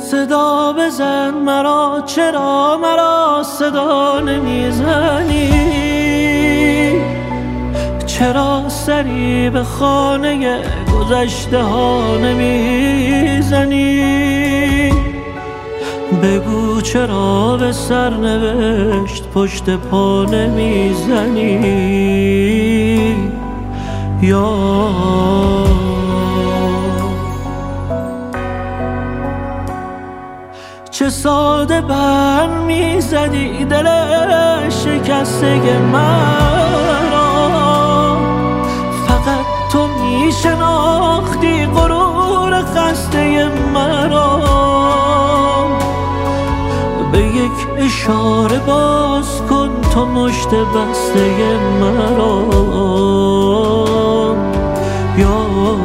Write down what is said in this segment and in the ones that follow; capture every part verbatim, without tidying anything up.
صدا بزن مرا، چرا مرا صدا نمیزنی؟ چرا سری به خانه گذشته ها نمیزنی؟ بگو چرا به سرنوشت پشت پا نمیزنی؟ یا چه ساده بر میزدی دل شکسته مرا، فقط تو میشناختی غرور خسته مرا. به یک اشاره باز کن تو مشت بسته مرا. یا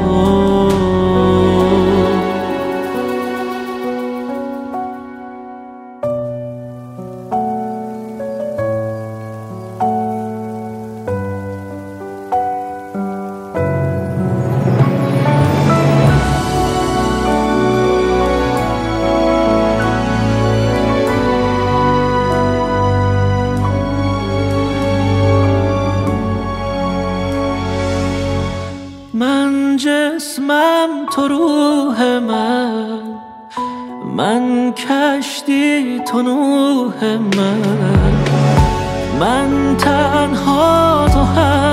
من جسمم تو روح من، من کشتی تو نوح من، من تنها تو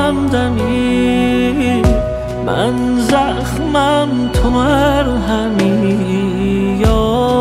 همدمی، من زخمم تو مرهمی. یا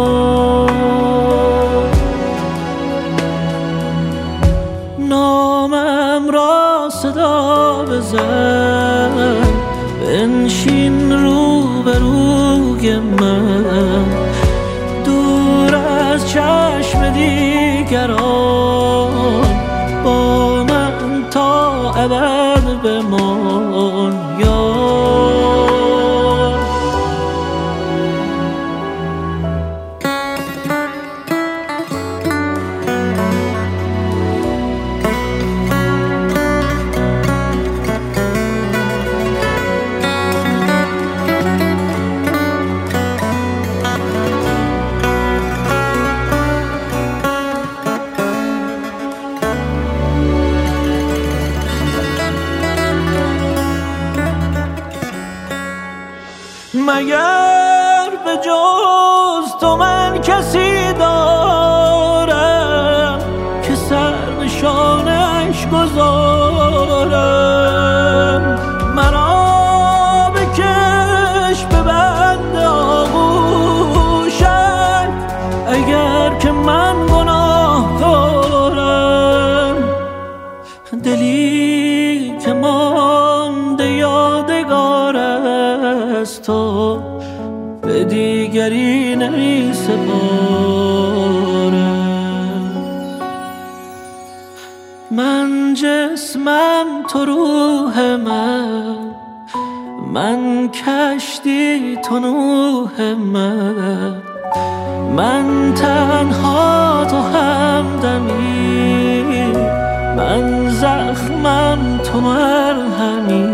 نامم را صدا بزن، بنشین رو به روی من، دور از چشم دیگران، با من تا ابد بمان. یا مگر به جز تو من کسی دارم که سرنشانش گذارم؟ مرا بکش به بند آغوشت اگر که من گناه دارم. دلی که مانده یادگار از تو به دیگری نمی سپارم. من جسمم تو روح من، من کشتی تو نوح من، من تنها تو همدمی، من زخمم تو مرهمی.